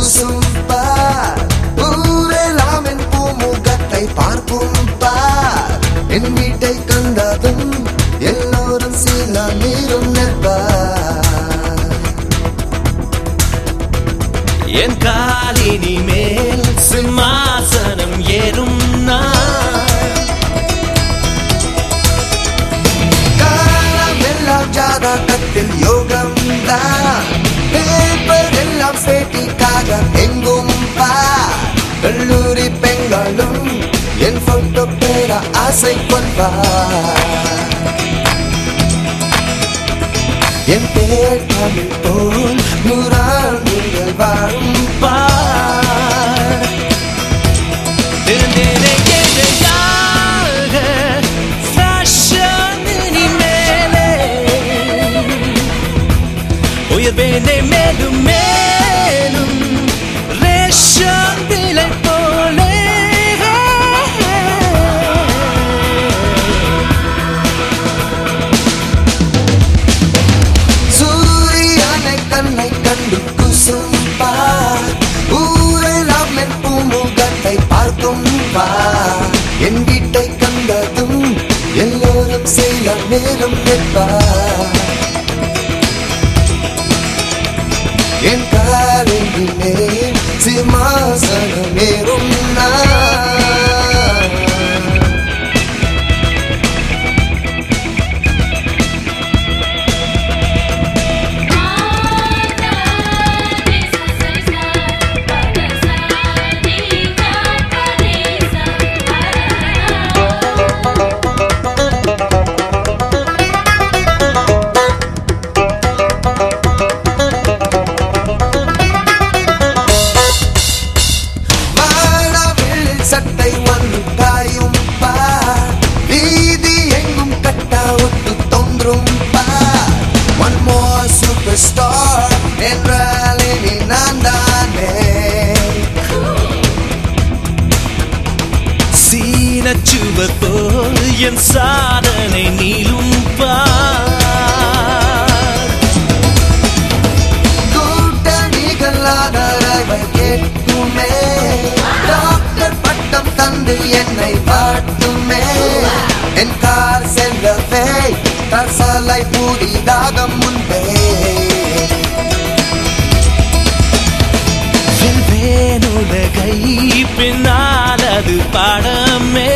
கூசும் பார், ஊரெல்லாம் என் பூமுகத்தை பார்க்கும் பார். என் வீட்டை கண்டதும் எல்லோரும் சில நீரும் நிற்பார். என் காலினி மேல் சிம்மாசனம் ஏறும் காலம் எல்லாம் ஜாதகத்தில் யோகம் தான், பேப்பர் எல்லாம் பேட்டிக்காக எங்கும் பார். கல்லூரி பெண்களும் என் போட்டோ பெற ஆசை கொள்வார். என் பேர் தமிழ் போல் நூறாண்டுகள் வாழும் பார். திறந்தேனே எதையாக ஃபேஷனினி மேலே உயர்வேனே மேலும் மேலும் ரேஷன் விலை போலே. சூரியனை கண்ணை கண்டு குசும் பார், ஊரெல்லாம் என் பூமுகத்தை பார்க்கும் பார். என் வீட்டை கண்டதும் எல்லோரும் சில நேரம் நிற்பார். என் காலிலே சிம்மாசனம் ஏறும் சட்டை வந்து காயும் பார், வீதி எங்கும் கட்டா ஒட்டு தோன்றும் பார். ஒன் மோர் சூப்பர் ஸ்டார் என்றால் இனி நான் தானே. சீனச்சுவர் போல் என் சாதனை நீளும் பார். கூட்டணிகள் ஆதரவை கேட்குமே, டாக்டர் பட்டம் தந்து என்னை பாட்டுமே. என் கார் சென்றவே தசலை புதிதாக முன்பே. வெல்வேன் உலகை பின்னால் அது பாடமே.